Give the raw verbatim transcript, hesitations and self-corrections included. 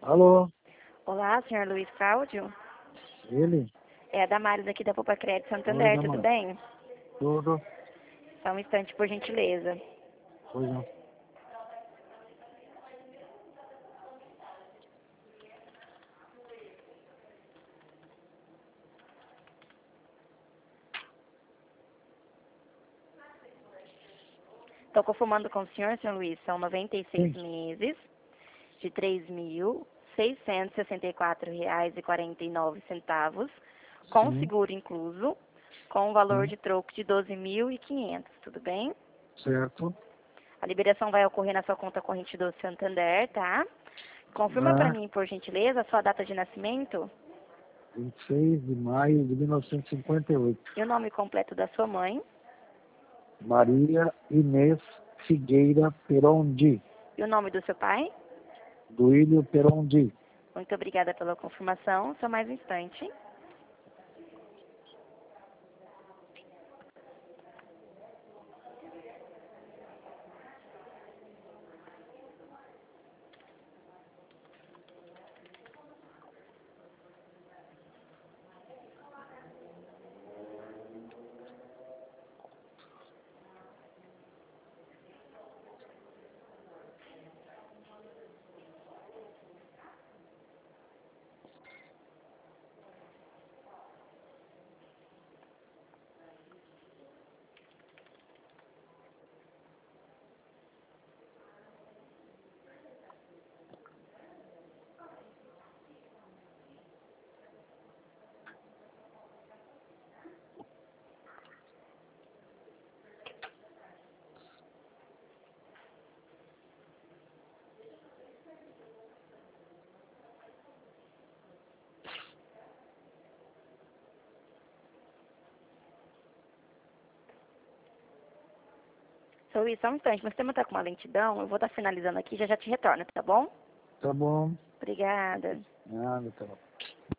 Alô, Olá, senhor Luiz Cláudio. ele? É a Damares aqui da Poupa Crédito Oi, Santander, tudo Damar. bem? Tudo? Só um instante, por gentileza. Pois não. Estou confirmando com o senhor, senhor Luiz, são noventa e seis Sim, meses de três mil seiscentos e sessenta e quatro reais e quarenta e nove centavos, com sim, seguro incluso, com um valor sim. de troco de doze mil e quinhentos, tudo bem? Certo. A liberação vai ocorrer na sua conta corrente do Santander, tá? Confirma para Ah, mim, por gentileza, a sua data de nascimento vinte e seis de maio de mil novecentos e cinquenta e oito. e o nome completo da sua mãe Maria Inês Figueira Perondi. e o nome do seu pai. Duílio Perondi. Muito obrigada pela confirmação. Só mais um instante. Seu Luiz, só um instante. Meu sistema está com uma lentidão. Eu vou estar finalizando aqui e já já te retorno, tá bom? Tá bom. Obrigada. Nada, tá bom.